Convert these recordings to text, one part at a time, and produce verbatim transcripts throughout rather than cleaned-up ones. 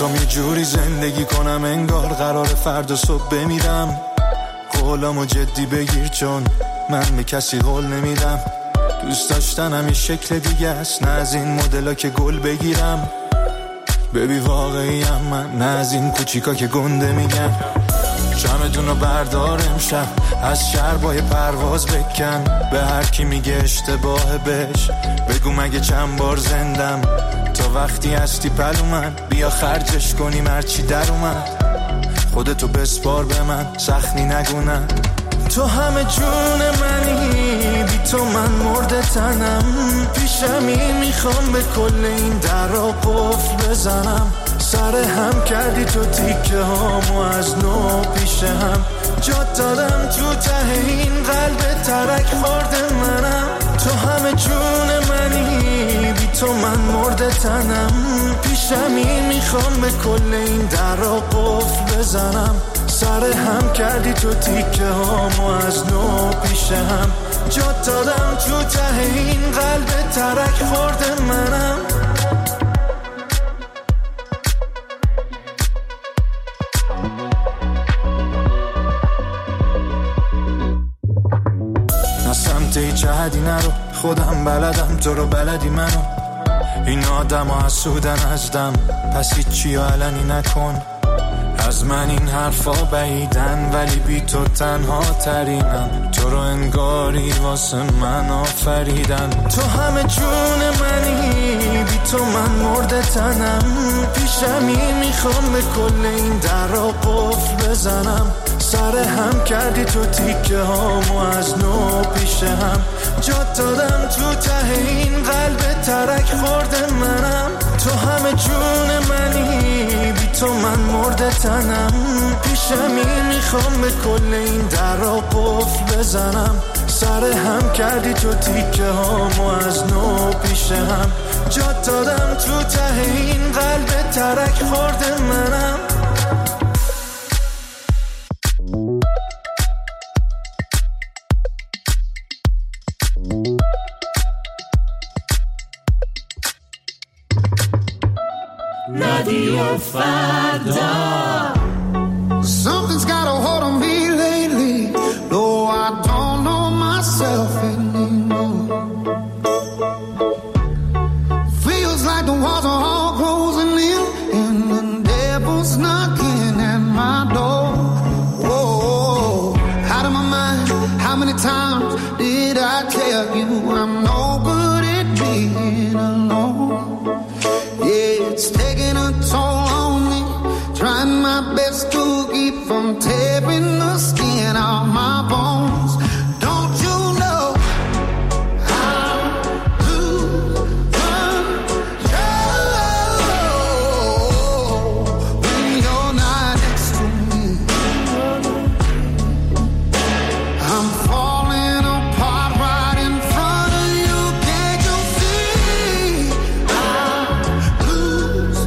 میخوام یه جوری زندگی کنم انگار قرار فردا صبح بمیرم. قولامو جدی بگیر چون من به کسی قول نمیدم. دوست داشتنم یه شکل دیگه است، نه از این مدلا که گل بگیرم. ببی واقعیم من، نه از این کوچیکا که گنده میگن. شمدونو بردار امشب، از شربای پرواز بکن. به هر کی میگه اشتباه بهش بگو مگه چند بار زندم. تا وقتی هستی پلو من، بیا خرجش کنیم هرچی در اومد. خودتو بسپار به من، سختی نگونم. تو همه جون منی، بی تو من مرده تنم. پیشمی میخوام به کل این در را قفل بزنم. سر هم کردی تو تیکه هامو از نو پیش هم. جات دادم تو ته این قلب ترک خورده منم. تو همه جون منی، بی تو من مرده تنم. پیشمی میخوام به کل این در را قفل بزنم. سر هم کردی تو تیکه هامو از نو پیش هم. جات دادم تو ته این قلب ترک خورده منم. نه سمت هیچ حدی نرو، خودم بلدم تو رو بلدی منو. این آدم ها حسودن ازدم، پس هیچی علنی نکن. از من این حرفا بعیدن ولی بی تو تنها ترینم. تو رو انگاری واسه من آفریدن. تو همه جون منی، بی تو من مرده تنم. پیشمی میخوام به کل این در را قفل بزنم. سر هم کردی تو تیکه هامو از نو پیش هم. جات دادم تو ته این قلب ترک خورده منم. تو همه جون منی، بی تو من مرده تنم. پیشمی میخوام به کل این در را قفل بزنم. سر هم کردی تو تیکه هامو از نو پیش هم. جات دادم تو ته این قلب ترک خورده منم. رادیو فردا. Something's got a hold on me lately, though I don't know myself anymore. Feels like the walls are all closing in and the devil's knocking at my door. Whoa, out of my mind, how many times did I tell you I'm no good at being alone? Yeah, it's taking a toll on me, trying my best to keep from tearing the skin off my bones. Don't you know how to control when you're not next to me? I'm falling apart right in front of you. Can't you see? I lose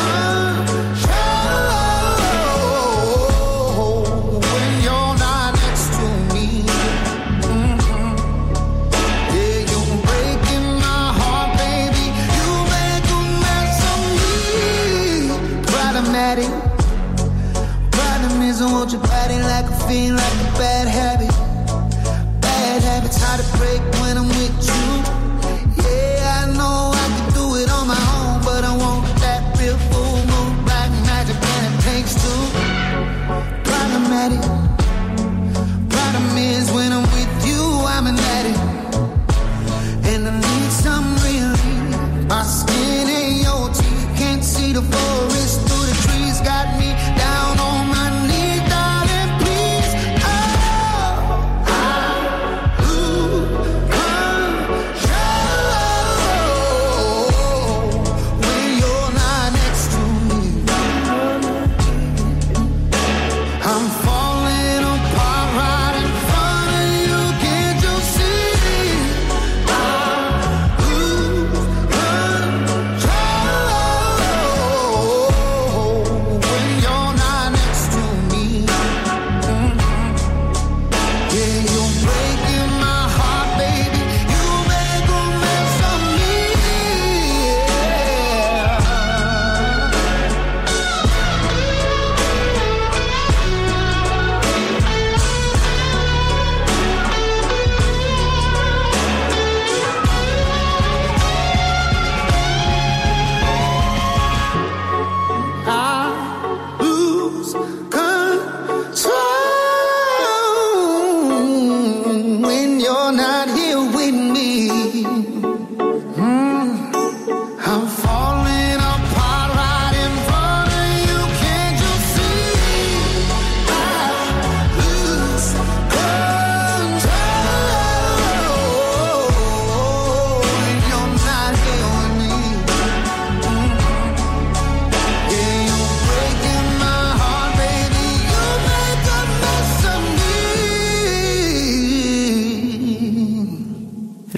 control when you're not next to me. Mm-hmm. Yeah, you're breaking my heart, baby. You make a mess of me. Problematic. Problem is I want your body like a fiend, like a bad habit. Bad habits hard to break when I'm with you. Yeah, I know I can do it on my own, but I want that real full moon, black magic, and it takes two. Problematic. Problem is when I'm with you, I'm an addict, and I need some relief. My skin ain't your teeth, can't see the forest through the trees. Got me down on my knees, darling, please. Oh, I lose control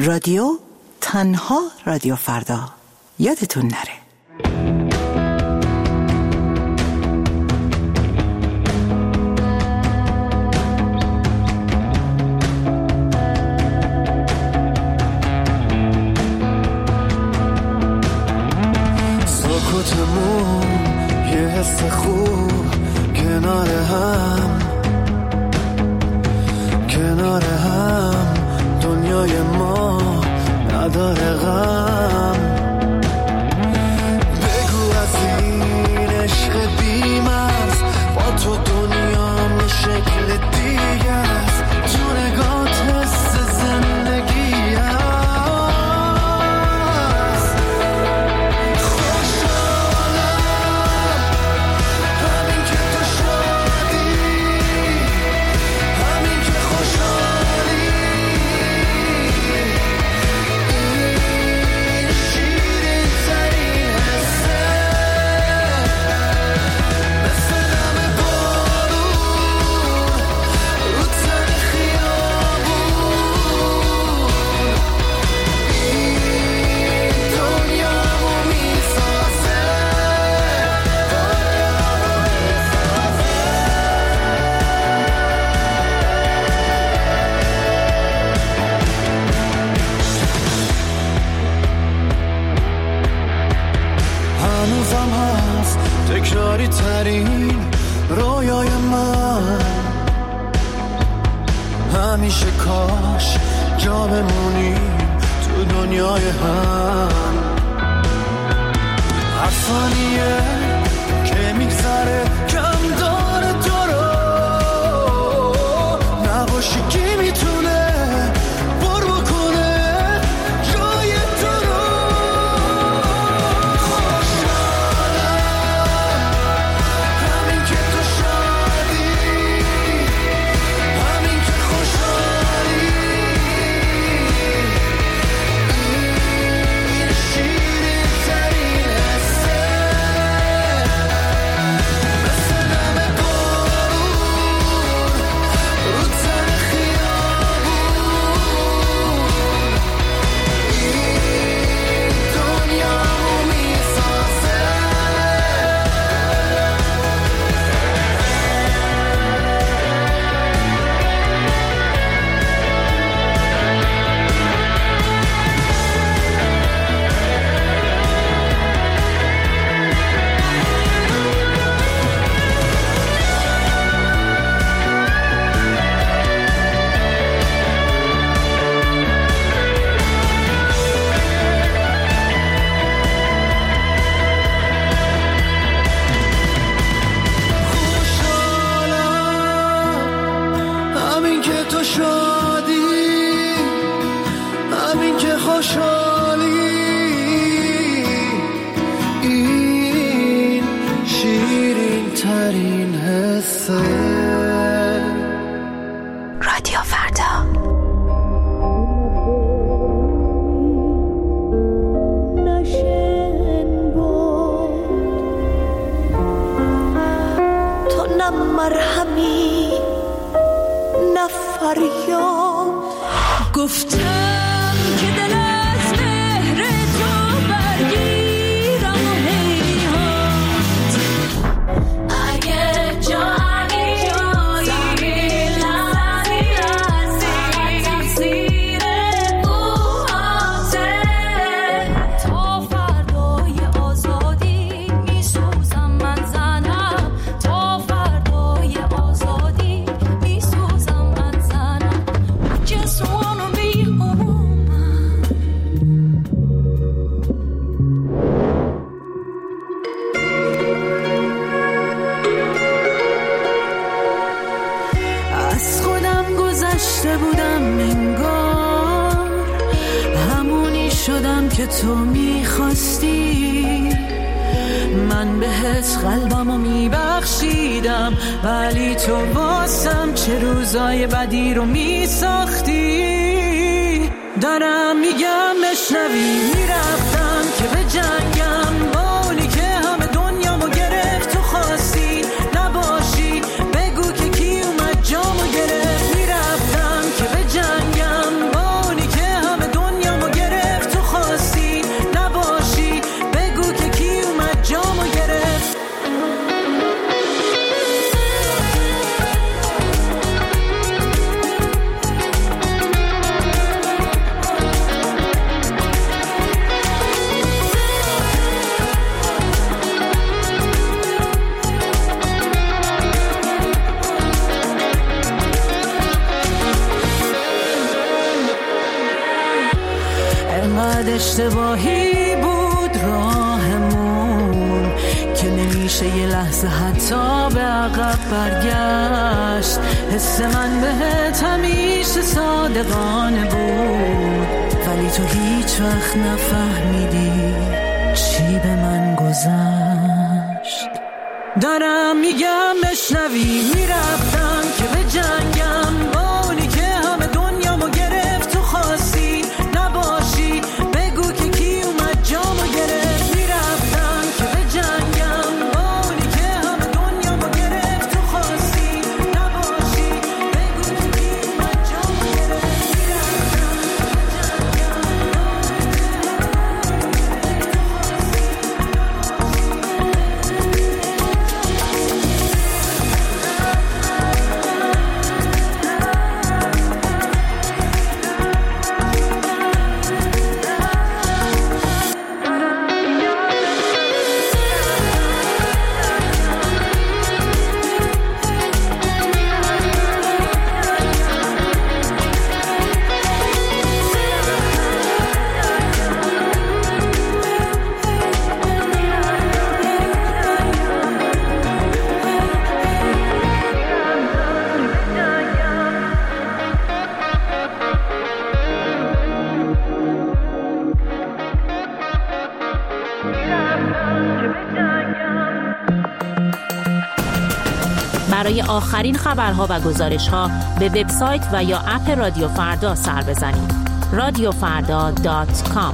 رادیو تنها رادیو فردا یادتون نره. سکوتمون یه حس خوب کنار هم، کنار هم دنیای ما نداره غم. بگو از این عشق بی‌مرز با تو دنیام یه شکل دیگه است، تو نگات حس زندگی هست. خوشحالم همین که تو شادی، همین که خوشحالی، این شیرین ترین حسه، مثل دم بارون رو تن خیابون، این دنیامو میسازه، هنوزم هست تکراری ترین رویای من، همیشه کاش جا بمونیم تو دنیای هم. هر ثانیه که میگذره کم داره تو رو، نباشی کی میتونه پر بکنه جای تو رو. خوشحالم همین که تو شادی، همین که خوشحالی، این شیرین ترین حسه، مثل دم بارون رو تن خیابون، این دنیامو میسازه. همین که تو شادی، همین که خوشحالی، این شیرین ترین حسه. رادیو فردا. نشن بود تو نه مرهمی نه فریاد، گفتم که دل از مهر تو برگیرم و هیهات. اگه جایی جایی لحظی لحظی تقصیر اوهاته، تا فردای آزادی میسوزم من زنم، تا فردای آزادی میسوزم من زنم. Just wanna be a woman. از خودم گذشته بودم انگار، همونی شدم که تو میخواستی. من بهت قلبمو میبخشیدم، ولی تو واسم چه روزای بدی رو میساختی. دارم میگم بشنوی، میرفتم که به جنگم با اونی که همه دنیامو گرفت. تو خواستی نباشی، بگو که کی اومد جامو گرفت. میرفتم که به جنگم با اونی که همه دنیا انقدر اشتباهی بود راهمون که نمیشه یه لحظه حتی به عقب برگشت. حس من بهت همیشه صادقانه بود، ولی تو هیچ وقت نفهمیدی چی به من گذشت. دارم میگم بشنوی، میرفتم که به جنگم با اونی که همه دنیامو گرفت. تو خواستی نباشی، بگو که کی اومد جامو گرفت. میرفتم که به جنگم با اونی که همه دنیامو گرفت. تو خواستی نباشی، بگو که کی اومد جامو گرفت. برای آخرین خبرها و گزارش‌ها به وبسایت و یا اپ رادیو فردا سر بزنید. رادیو فردا دات کام.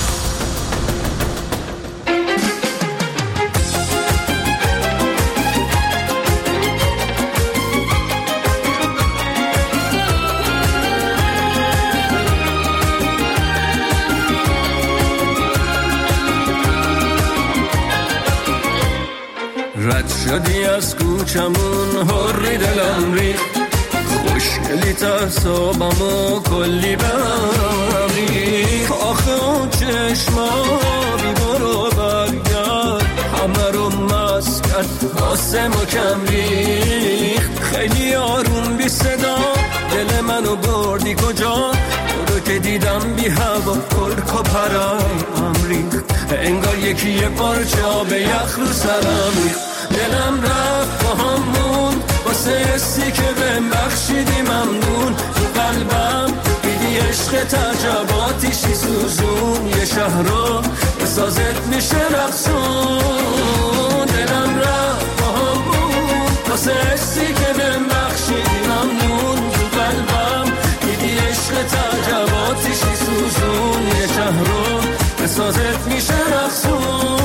رد شدی از کوچمون هری دلم ریخت، خوشگلی تعصابمو کلی بهم ریخت. آخه اون چشما بی برو برگرد همه رو مست کرد، آسمو کم ریخت. خیلی آروم بی صدا دل منو بردی کجا، تو رو که دیدم بی هوا کرک و پرم ریخت. انگار یکی یه پارچه آب یخ رو سرم ریخت. دلم رفت با همون واسه حسی که بهم بخشیدی ممنون. تو قلبم دیدی عشق تعجباتیشی سوزون، یه شهر رو به سازت میشه رقصون. دلم رفت با همون واسه حسی که بهم بخشیدی ممنون. تو قلبم دیدی عشق تعجباتیشی سوزون، یه شهر رو به سازت میشه رقصون.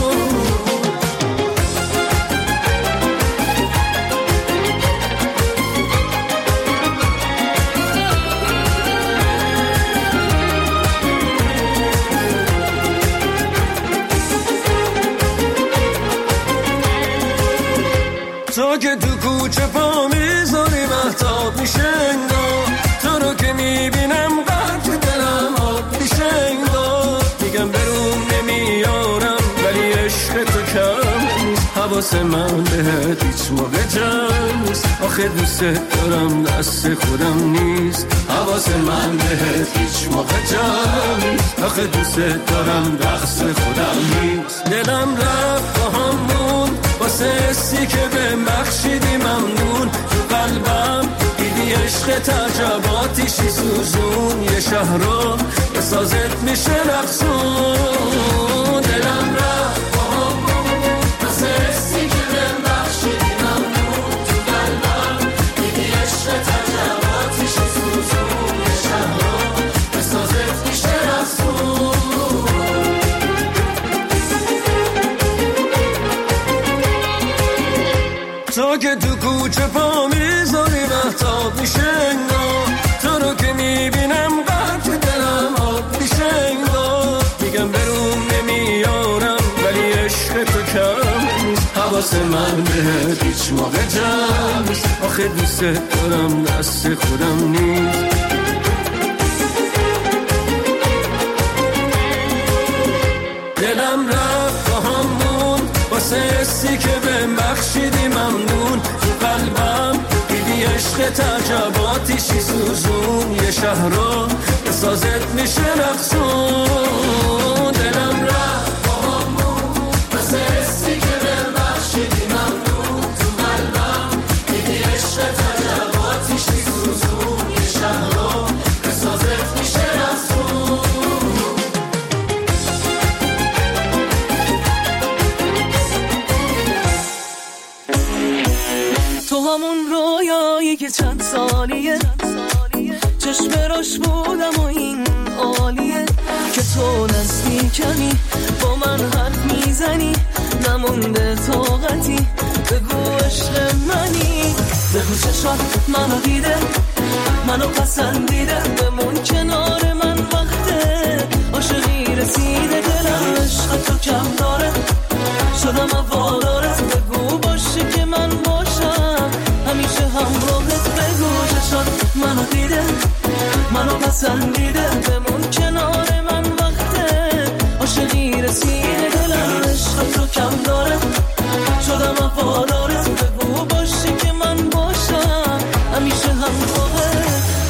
تو که تو کوچه پا میذاری مهتاب میشه انگار، تو رو که میبینم قلب دلم آب میشه انگار. میگم بروم نمیارم ولی عشق تو کم نیست، حواس من بهت هیچ موقع جمع نیست. آخه دوست دارم دست خودم نیست، حواس من بهت هیچ موقع جمع نیست. آخه دوست دارم دست خودم نیست. دلم رفت با همون واسه حسی که بهم بخشیدی ممنون. تو قلبم دیدی عشق تعجباتیشی سوزون، یه شهر رو به سازت میشه رقصون. دلم رفت با همون واسه حسی که بهم بخشیدی ممنون. تو قلبم دیدی عشق تعجباتیشی سوزون، یه شهر رو به سازت میشه رقصون. تو که تو کوچه پا میذاری مهتاب میشه انگار، تو رو که میبینم قلب دلم آب میشه انگار. میگم بروم نمیارم ولی عشق تو کم نیست، حواس من بهت هیچ موقع جمع نیست. آخه دوست دارم دست خودم نیست. دلم رفت با همون واسه حسی که بهم بخشیدی ممنون. تو قلبم دیدی عشق تعجباتیشی سوزون، یه شهر رو به سازت میشه رقصون. کمی با من حرف میزنی نمونده طاقتی بگو عشق منی بگو چشات منو دیده منو پسندیده بمون کنار من وقته عاشقی رسیده دلم عشق تو کم داره شدم وادارت بگو باشه که من باشم همیشه همراهت بگو چشات منو دیده منو پسندیده بمون کنار من وقته عاشقی رسیده دلم عشق تو کم داره شدم وفادارت بگو باشه که من باشم همیشه همراهت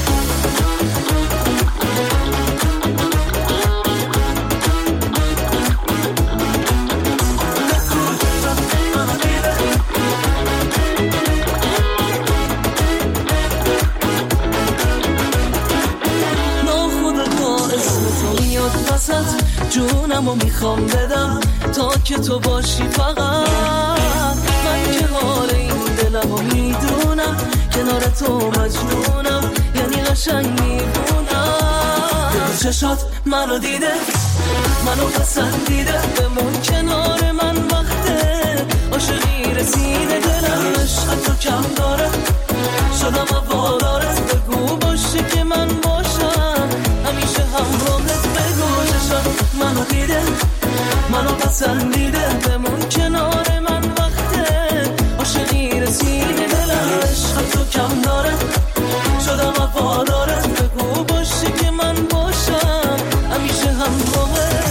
جونمو میخوام بدم تا که تو باشی فقط من که حال این دلمو میدونم کنار تو مجنونم یعنی قشنگ میبونم چشات منو دیده منو پسندیده بمون کنار من وقته عاشقی رسیده دلم عشق تو کم داره شدم وفادارت بگو باشه که من باشم همیشه همراهت بگو چشات منو دیده منو پسندیده بمون کنار من وقته عاشقی رسیده دلم عشق تو کم داره شدم وفادارت بگو باشه که من باشم همیشه همراهت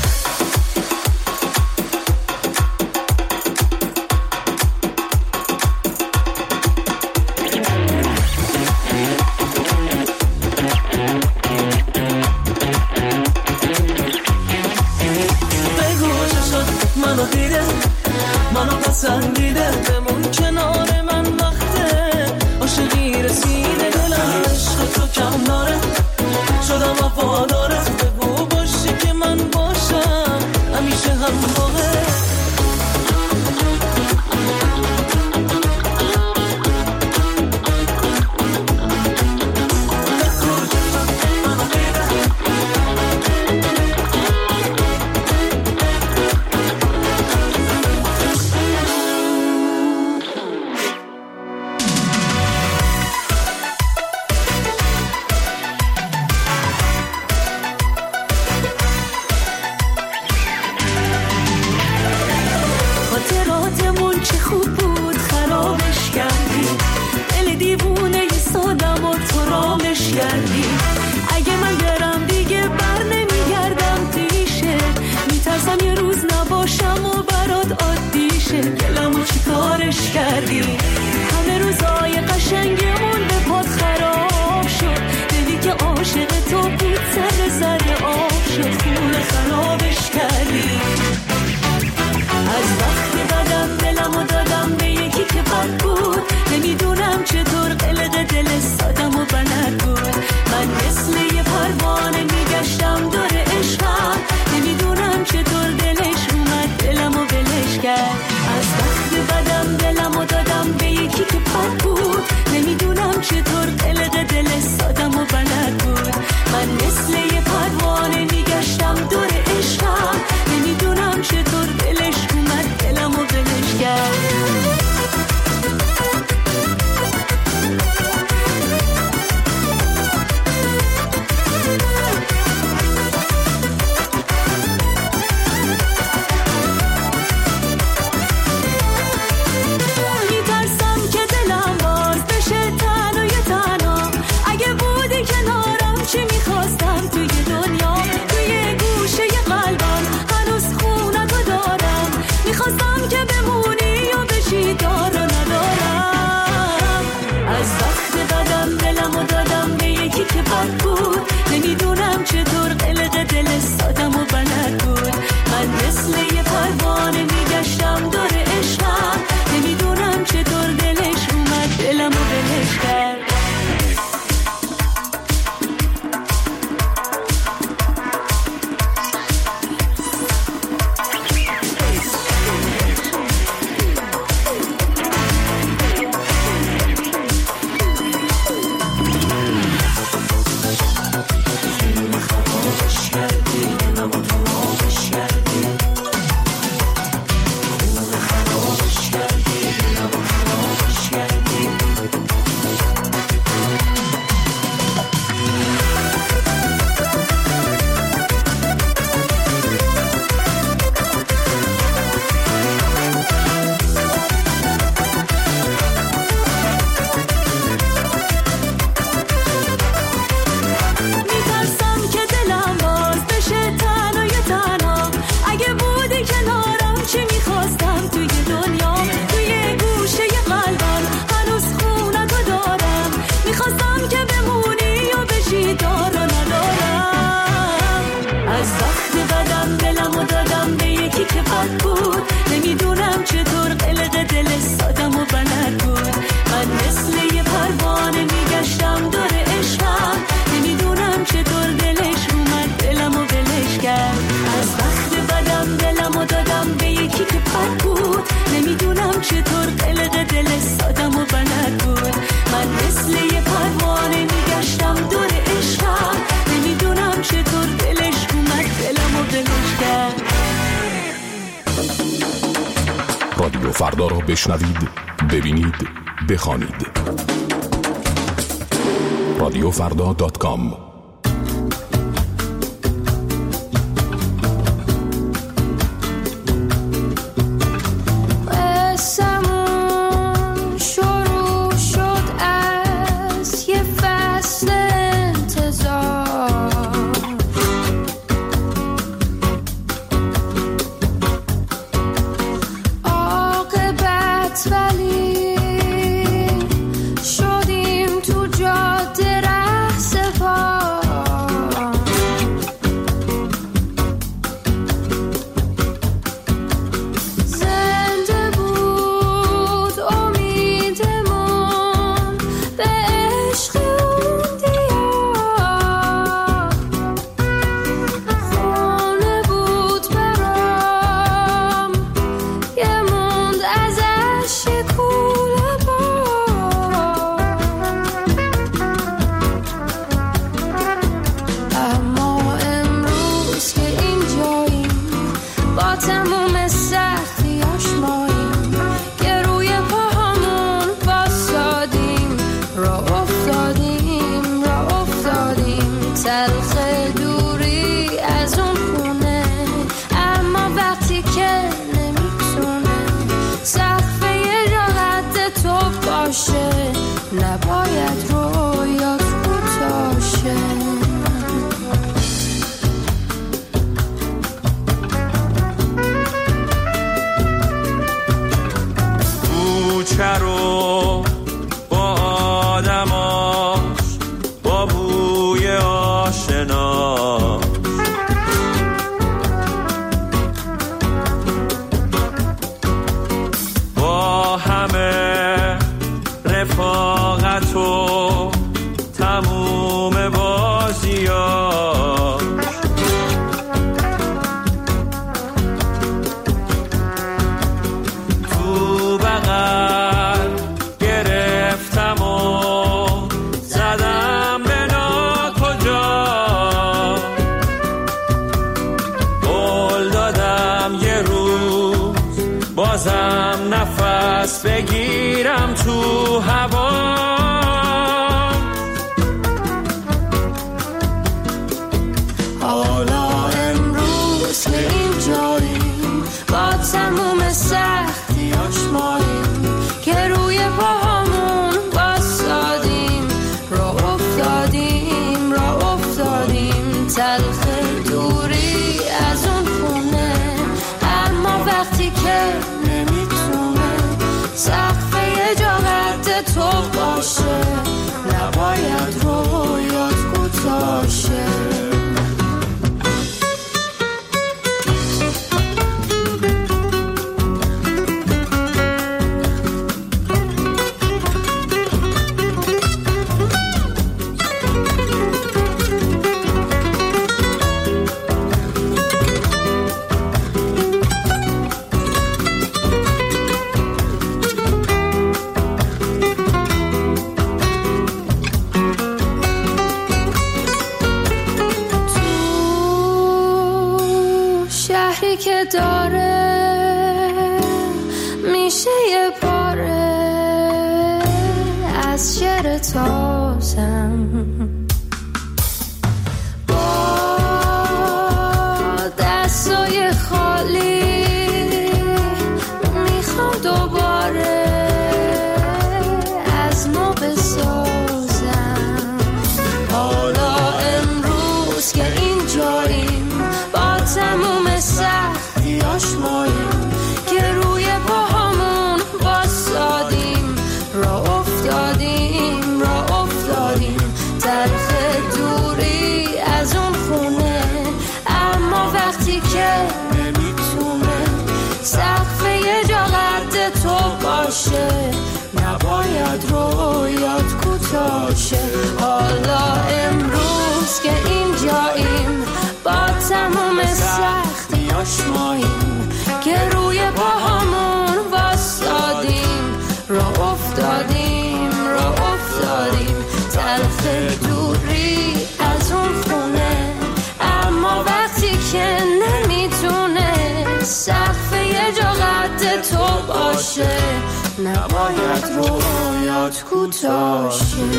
منو دیده منو پسندیده بمون کنار من وقته عاشقی رسیده دلم عشق تو کم داره شدم وفادارت بگو باشه که من باشم همیشه همراهت فردا را بشنوید، ببینید، بخوانید. رادیو فردا دات کام. بگیرم تو هوا، حالا امروز که اینجاییم با تموم سختیاش ماییم که روی پاهامون بایستادیم، راه افتادیم راه افتادیم تلخ دوری از اون خونه، اما وقتی که سقف یه جا قد تو باشه نباید رویات کوتاشه. که داره میشه یه پاره از شعر تازم، با دستای خالی میخوام دوباره از نو بسازم. حالا امروز که اینجاییم با تموم سختیاش ماییم که روی پاهامون بایستادیم، راه افتادیم راه افتادیم تلخ دوری از اون خونه، اما وقتی که نمیتونه سقف یه جا قد تو باشه نباید رویات کوتاشه. حالا امروز که اینجاییم با تموم سختیاش ماییم که روی پاهامون واسادیم، راه افتادیم راه افتادیم تلخ دوری از اون خونه، اما وقتی که نمیتونه سقف یه جا قد تو باشه باشه، نباید رویات کوتاه شه.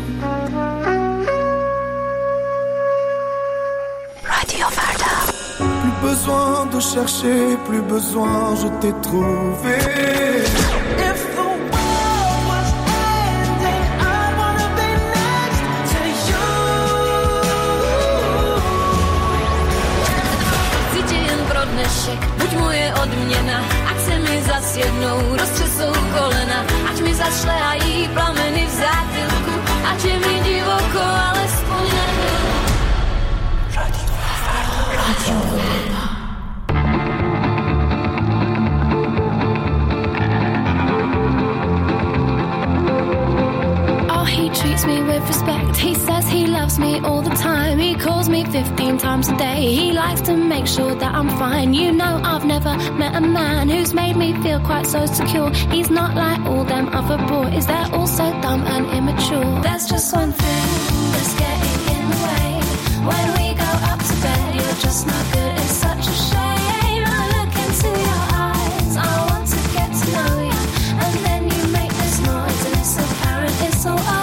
رادیو فردا. Plus besoin de chercher, plus besoin, je t'ai trouvé. If the world was ending, I wanna be next to you. Widziałem brodny szyk, buď moje odměna, ať se mi zas jednou roztřesou kolena, ať mi zašlehají plameny v zátylku, ať je mi divoko, alespoň nebyl. رادیو فردا. رادیو فردا. He treats me with respect. He says he loves me all the time. He calls me fifteen times a day. He likes to make sure that I'm fine. You know I've never met a man who's made me feel quite so secure. He's not like all them other boys. They're all so dumb and immature. There's just one thing that's getting in the way. When we go up to bed, you're just not good. It's such a shame. I look into your eyes. I want to get to know you, and then you make this noise, and it's apparent it's all over.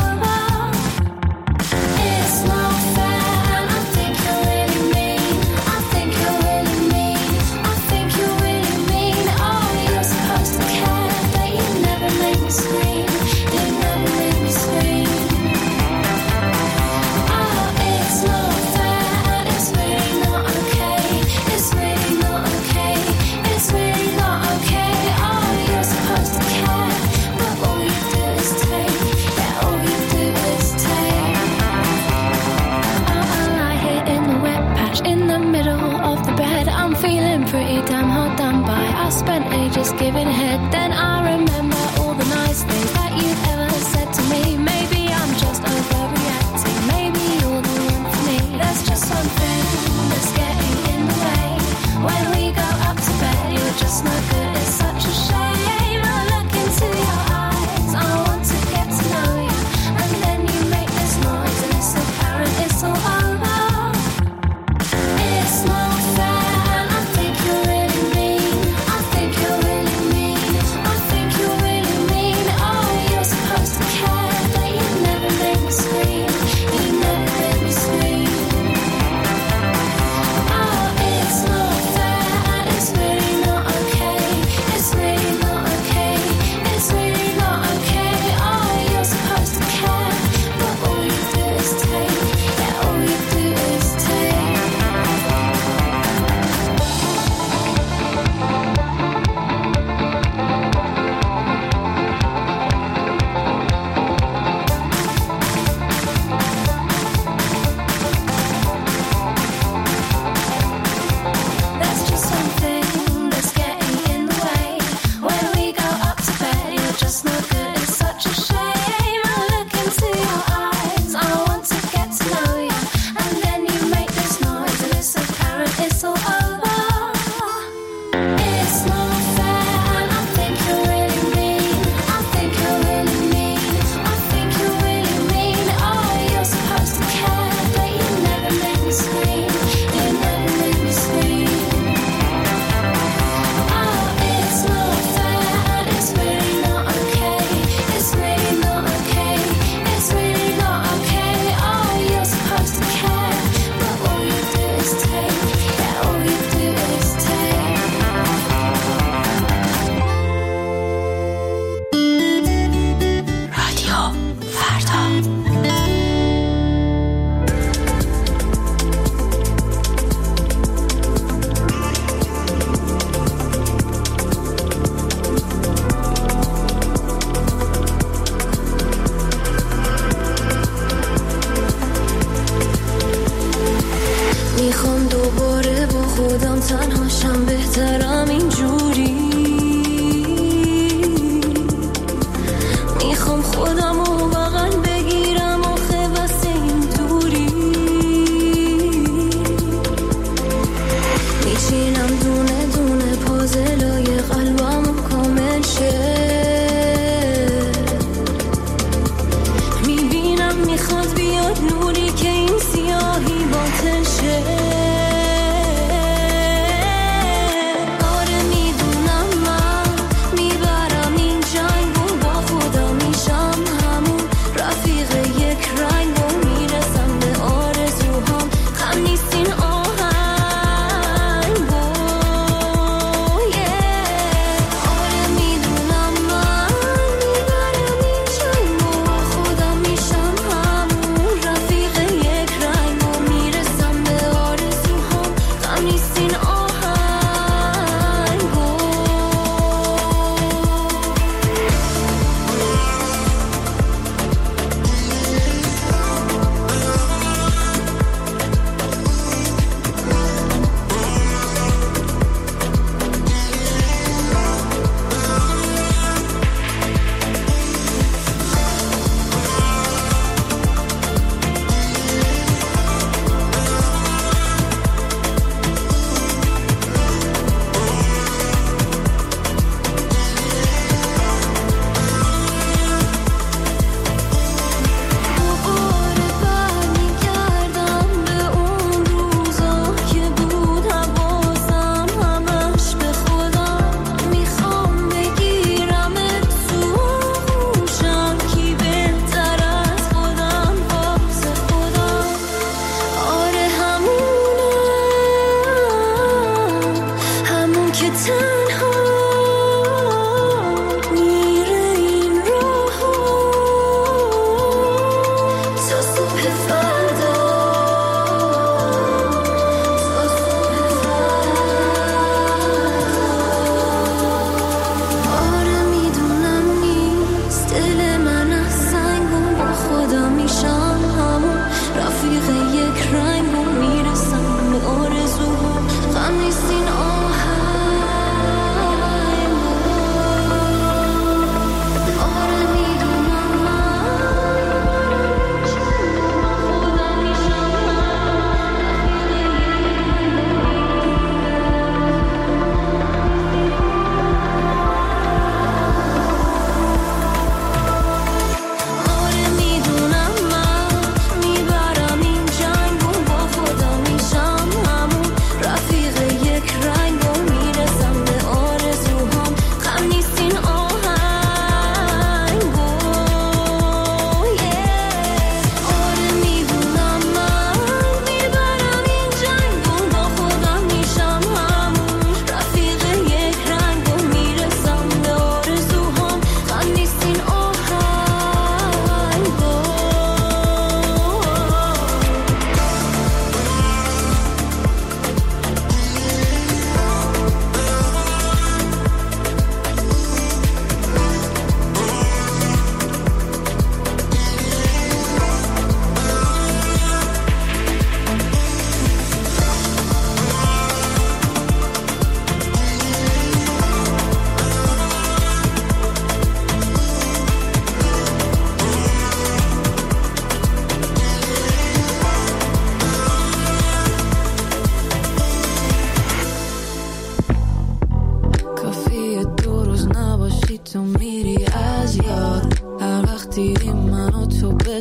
Pretty damn hard done by. I spent ages giving head. Then I remember all the nice things that you've ever said to me. Maybe I'm just overreacting. Maybe you're the one for me. There's just one thing that's getting in the way. When we go up to bed, you're just not good. It's such a shame. I look into your eyes. I want to get to know you, and then you make this noise, and it's apparent it's all over. It's not fair.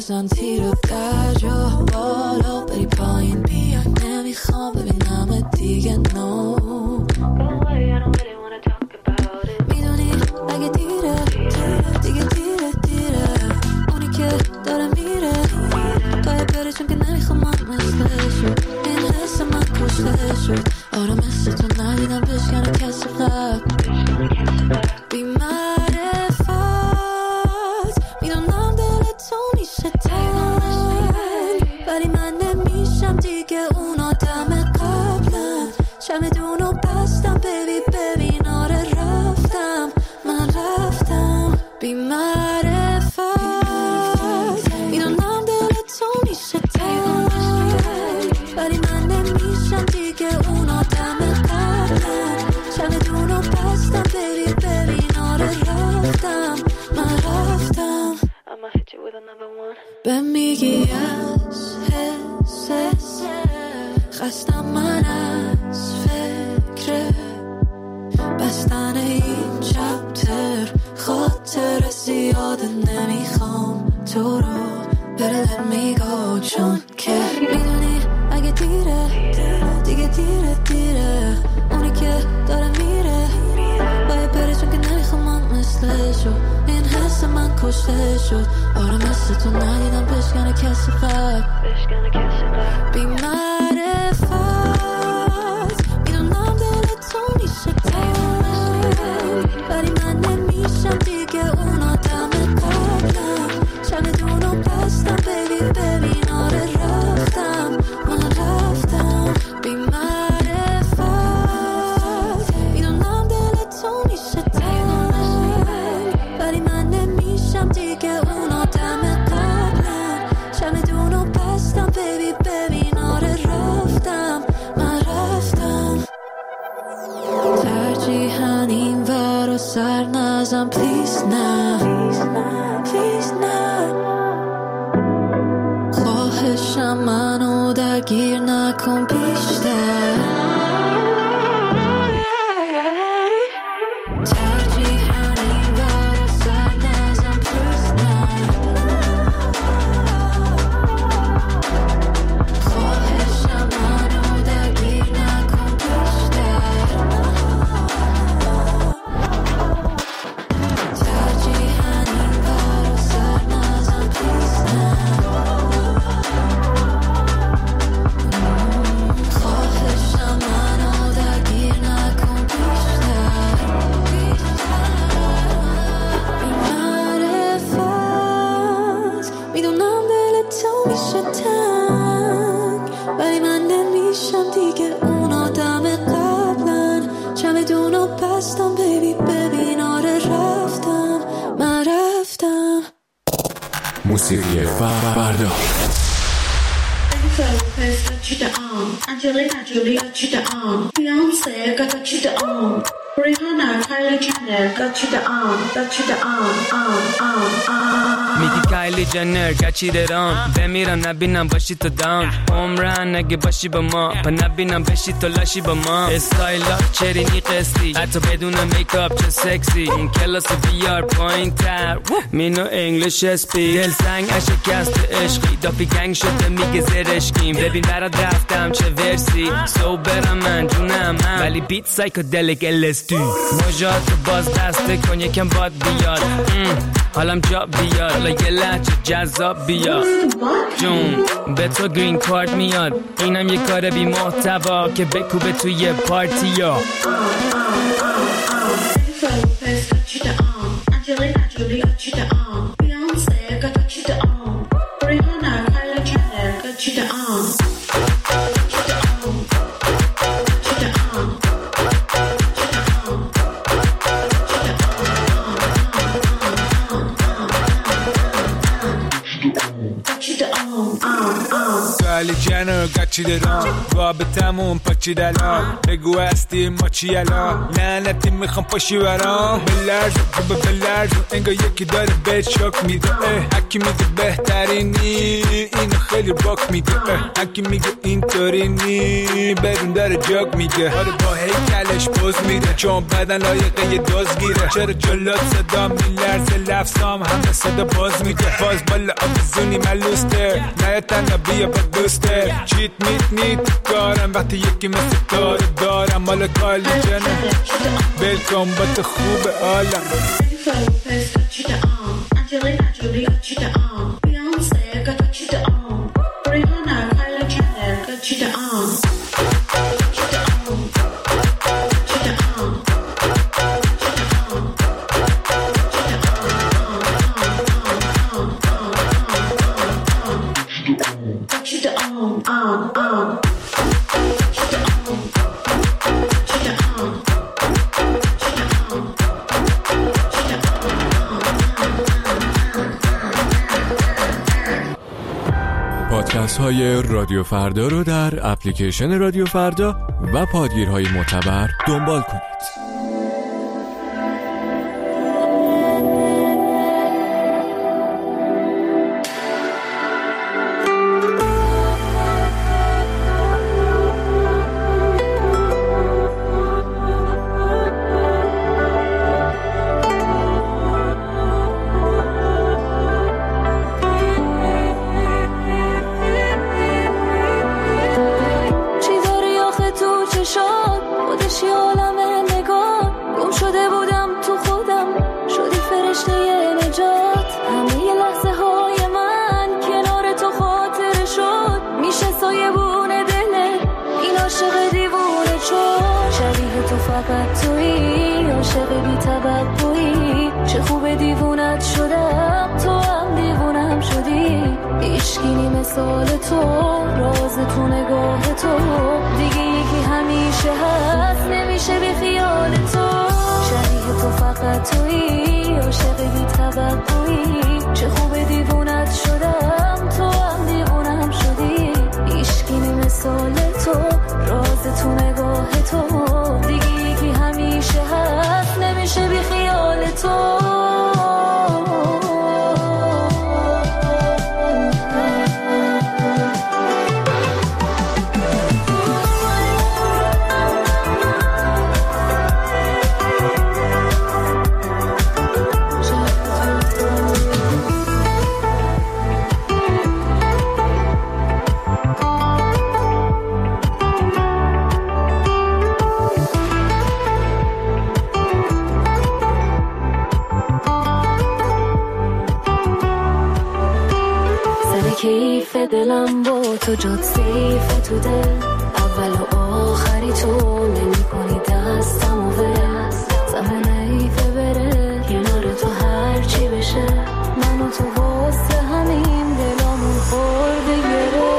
بزن تیرو در جا بالا بری پایین بیا نمیخوام ببینم دیگه نو میدونی اگه دیره دیگه دیره دیره اونی که داره میره باید بره چون که نمیخوام من مثل شد این حس من کشته شد آره مثل تو ندیدم بشکنه کسی قبل بی معرفت میدونم دل تو میشه تنگ ولی من نمیشم دیگه اون آدم قبلم چمدونو بستم بیبی ببین آره رفتم من رفتم بی معرفت میدونم دل تو میشه تنگ ولی من نمیشم دیگه اون آدم قبلم چمدونو بستم بیبی ببین آره رفتم من رفتم I'ma hit you with another one به میگی از حس خستم من از فکر بستن این چپتر خاطر زیاده نمیخوام تو رو بره let me go چون که میدونی اگه دیره دیگه دیره دیره اونی که داره میره باید بره چون که نمیخوام من مثل شو این حس من کشته شد آره مثل تو ندیدم بشکنه کسی قبل بی معرفت میدونم دل تو میشه تنگ ولی من نمیشم دیگه اون آدم قبلم چمدونو بستم بیبی ببین آره رفتم من رفتم بی معرفت میدونم دل تو میشه تنگ ولی من نمیشم دیگه اون آدم قبلم چمدونو بستم بیبی ببین آره رفتم من رفتم ترجیحاً این ور و سر نزم پلیز نه پلیز نه خواهشم منو درگیر نکن بیشتر ترجیحاً این ور و سر نزم پلیز نه خواهشم منو درگیر نکن بیشتر ترجیحاً این ور و سر نزم پلیز نه خواهشم منو درگیر نکن بیشتر بی معرفت میدونم دل تو میشه تنگ ولی من نمیشم دیگه اون آدم قبلن چمدونو بستم بیبی ببین آره رفتم من رفتم موسیقی فردا Lopez got you the arm, Angelina Jolie got you the arm, Beyonce got you the arm, Rihanna, Kylie Jenner got you the arm, got you the arm, arm, arm, arm. میگی کایلی جنر گچیده رام بمیرم نبینم باشی تو داون عمرن نگه باشی با ما پا نبینم بشی تو لاشی با ما استایلا چرینی قسطی حتی بدون میکاپ چه سکسی این کلاس بیار پایین تر مینو انگلیش اسپیک دل سنگ اشکست عشقی دافی گنگ شده میگه زرشکیم ببین برات رفتم چه ورسی سو برم من جونم من ولی بیت سایکودلیک الستو مجاد باز دسته کن یکم باد بیاد حالم جا بیاد حالا یه لحچه جذاب بیاد جون به تو گرین کارت میاد اینم یه کار بی محتوا که بکوبه توی پارتی یا Lopez got you the arm, Angelina Jolie got you the arm, Beyonce got you the arm, Rihanna, Kylie Jenner got you the arm. Kylie Jenner got چی درام رابطمون پاچی دلال بگو هستی ما چی الان لعنتی میخوام پاشی برام بلرز بابا بلرز انگار یکی داره بهت شاک میده هکی میگه بهترینی اینو خیلی باک میده هکی میگه اینطوری نی بدون داره جاگ میگه آره با هیکلش پوز میده چون بدن لایقه یه دوز گیره چرا جلات صدا میلرزه لفظام همه صدا باز میده باز بالا آبزونی ملوسته نه تنها بیا با دوسته چیت میت نیت کارم وقتی یکی مثل دار دارم مال کالی جنم بلکن با تو خوب عالم Angelina Jolie got you the arm, Beyonce got you the arm, Rihanna, Kylie Jenner got you the arm, got you the arm, got you the arm, got you the arm, arm, arm, got you the arm, got you the arm. پادکست های رادیو فردا رو در اپلیکیشن رادیو فردا و پادگیرهای معتبر دنبال کنید. دلم با تو جات سیف تو دل اول و آخری تو نمی کنی دستم و ول زمه نیفه بره کنار تو هر چی بشه من و تو واسه همین دلامون خورده گره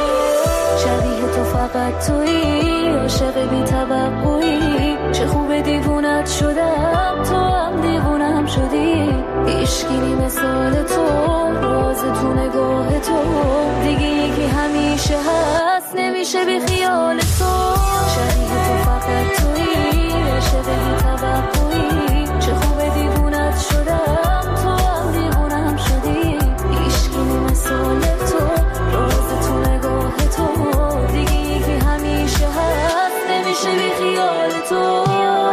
شبیه تو فقط تویی عاشق بی توقعی چه خوب دیوونت شدم تو هم دیوونم شدی عشقی مثال تو راز تو نگاه تو دیگه یکی همیشه هست نمیشه بی خیال تو شبیه تو فقط تویی عاشق بی توقعی چه خوب دیوونت شدم تو هم دیوونم شدی عشقی مثال تو راز تو نگاه تو دیگه یکی همیشه هست نمیشه بی خیال تو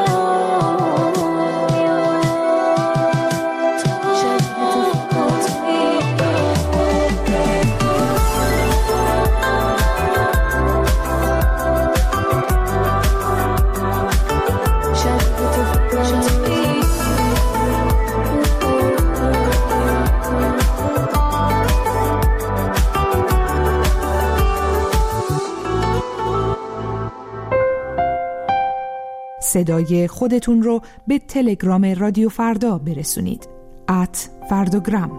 صدای خودتون رو به تلگرام رادیو فردا برسونید. ات فرداگرام.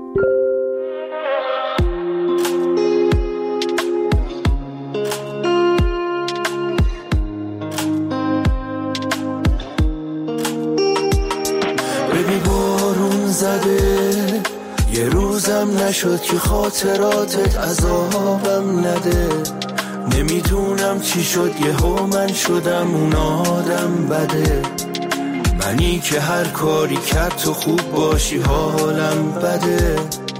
ببین بارون زده یه روزم نشد که خاطراتت عذابم نده نمیدونم چی شد یهو من شدم اون آدم بده، منی که هر کاری کرد تو خوب باشی حالم بده.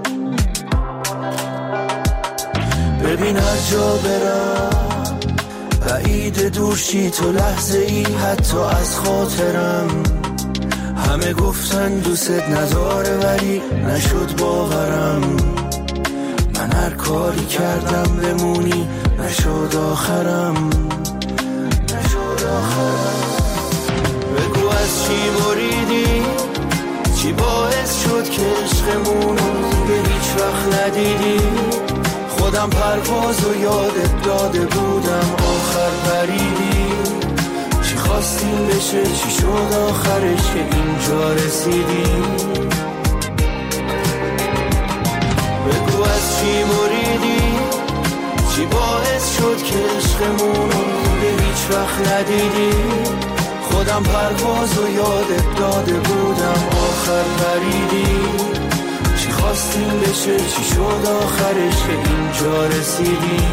ببین هر جا برم بعید دورشی تو لحظه ای حتی از خاطرم، همه گفتن دوست نداره ولی نشد باورم، من هر کاری کردم بمونی نشد آخرم، نشد آخرم. بگو از چی بریدی، چی باعث شد که عشقمونو دیگه هیچ وقت ندیدی، خودم پرواز و یادت داده بودم آخر پریدی، چی خواستیم بشه چی شد آخرش که اینجا رسیدی. بگو از چی بریدی، چی باعث شد که عشقمونو دیگه هیچ وقت ندیدی، خودم پرواز و یادت داده بودم آخر پریدی، چی خواستیم بشه چی شد آخرش که اینجا رسیدی.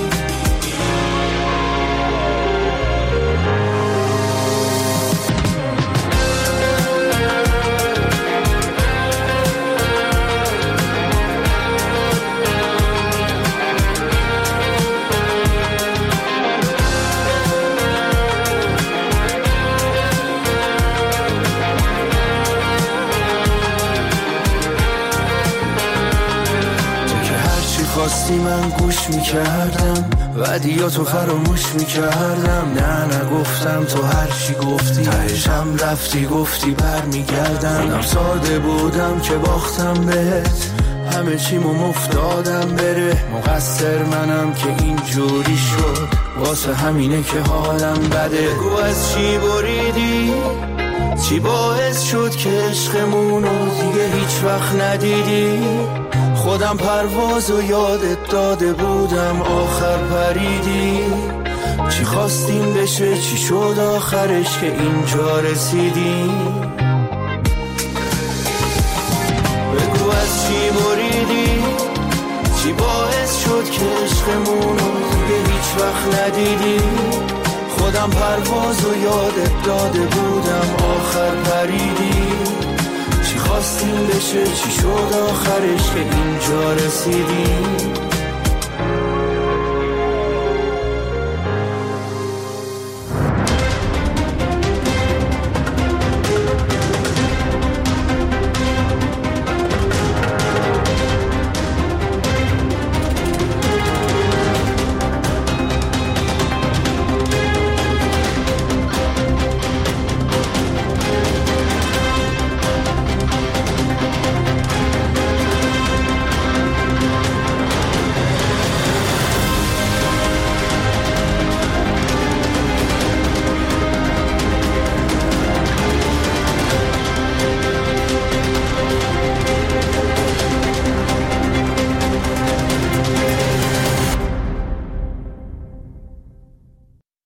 خواستی من گوش میکردم وعدیاتو فراموش میکردم، نه نگفتم تو هر چی گفتی تهشم رفتی گفتی بر میگردم، خودم ساده بودم که باختم بهت همه چیمو مفتادم بره، مقصر منم که اینجوری شد واسه همینه که حالم بده. بگو از چی بریدی، چی باعث شد که عشقمونو دیگه هیچ وقت ندیدی، خودم پرواز و یادت داده بودم آخر پریدی، چی خواستیم بشه چی شد آخرش که اینجا رسیدی. بگو از چی بریدی، چی باعث شد که عشقمونو دیگه هیچ وقت ندیدی، خودم پرواز و یادت داده بودم آخر پریدی، چی خواستیم بشه چی شد آخرش که اینجا رسیدی.